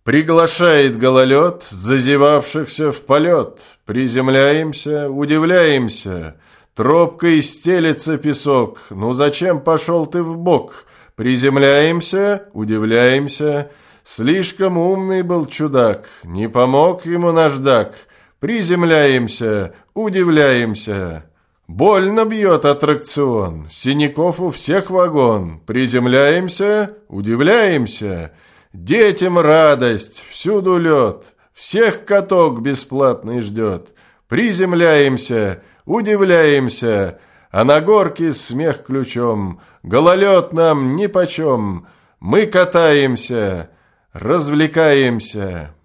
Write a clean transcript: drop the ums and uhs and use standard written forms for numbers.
Приглашает гололед зазевавшихся в полет. Приземляемся, удивляемся. Тропкой стелется песок. Ну зачем пошел ты вбок? Приземляемся, удивляемся. Слишком умный был чудак. Не помог ему наждак. Приземляемся, удивляемся. Больно бьет аттракцион. Синяков у всех вагон. Приземляемся, удивляемся. Детям радость, всюду лед, всех каток бесплатный ждет. Приземляемся, удивляемся, а на горке смех ключом. Гололед нам нипочем, мы катаемся, развлекаемся.